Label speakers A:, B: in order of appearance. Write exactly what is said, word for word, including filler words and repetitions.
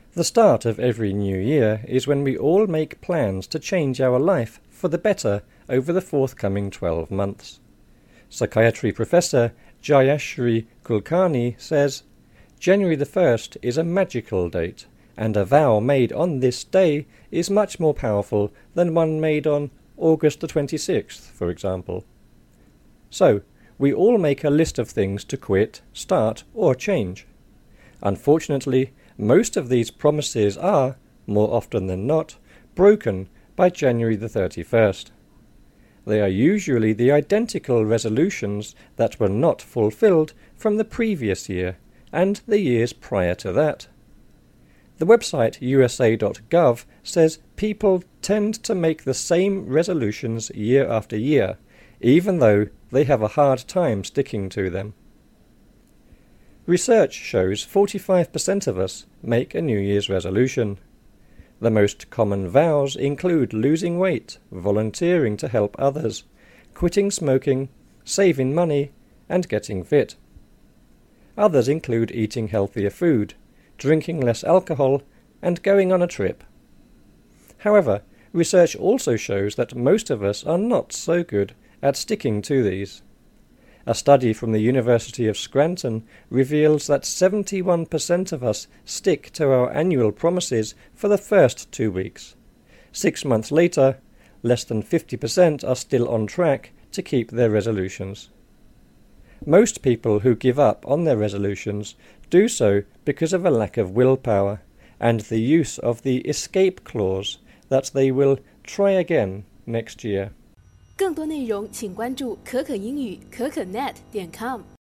A: The start of every new year is when we all make plans to change our life for the better over the forthcoming twelve months. Psychiatry professor Jayashri Kulkarni says, January the first is a magical date, and a vow made on this day is much more powerful than one made on August the twenty-sixth, for example. So, we all make a list of things to quit, start, or change. Unfortunately, most of these promises are, more often than not, broken by January the thirty-first. They are usually the identical resolutions that were not fulfilled from the previous year and the years prior to that. The website U S A dot gov says people tend to make the same resolutions year after year, even though they have a hard time sticking to them. Research shows forty-five percent of us make a New Year's resolution. The most common vows include losing weight, volunteering to help others, quitting smoking, saving money, and getting fit. Others include eating healthier food, drinking less alcohol, and going on a trip. However, research also shows that most of us are not so good at sticking to these. A study from the University of Scranton reveals that seventy-one percent of us stick to our annual promises for the first two weeks. Six months later, less than fifty percent are still on track to keep their resolutions. Most people who give up on their resolutions do so because of a lack of willpower and the use of the escape clause that they will try again next year.
B: 更多内容请关注可可英语可可 net 点 com。